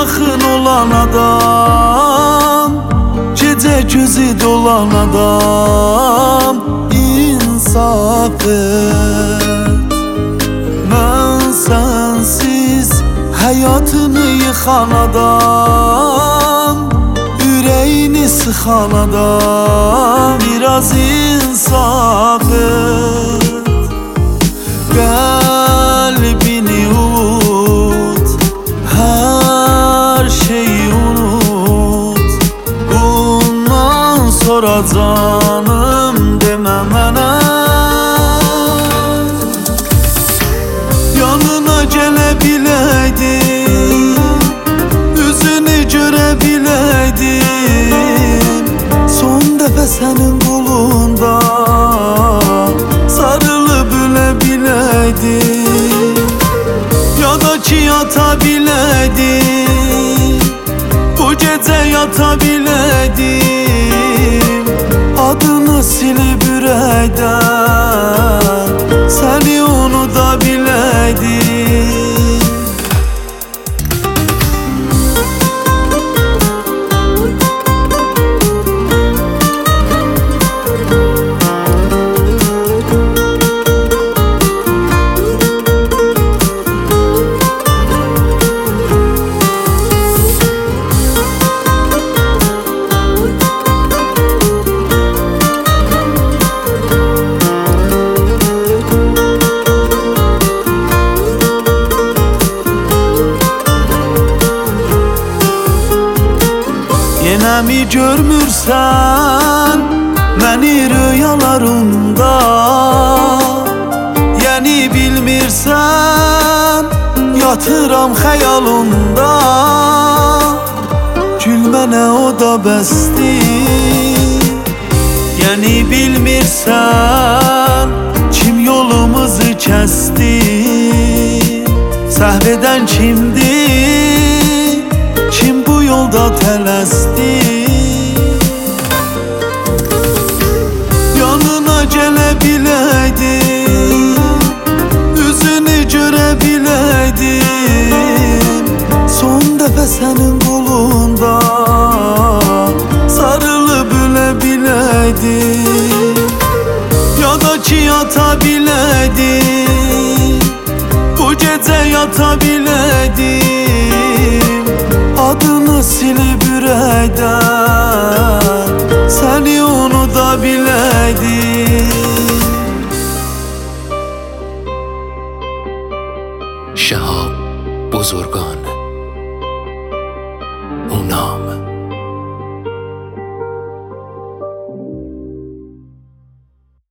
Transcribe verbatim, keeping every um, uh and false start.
yaxın olan adam, gece gözü dolan adam, insaf et. Mən sensiz hayatını yıkan adam, yüreğini sıkan adam, biraz insaf et. Kalbini unut, her şeyi unut. Bundan sonra canım deme mənə. Yanına gelebileydim, yüzünü görebileydim. Son dəfə sənin qolunda sarılıp ölebileydim, ya da ki yatabileydim, bu gece yatabileydim. Adını silip ürəkdən səni unutabileydim. Yenə mi görmürsən məni rüyalarında? Yəni bilmirsən yatıram xəyalında. Gülmənə o da bəsdir. Yəni bilmirsən kim yolumuzu kəsdi? Səhv edən kimdir? Kim bu yolda tələsdi? Yanına gelebileydim, yüzünü görebileydim. Son dəfə sənin qolunda sarılıp ölebileydim, ya da ki yatabileydim, bu gece yatabileydim. Adını silip ürəkdən səni unutabileydim. شهاب بزرگان، اونام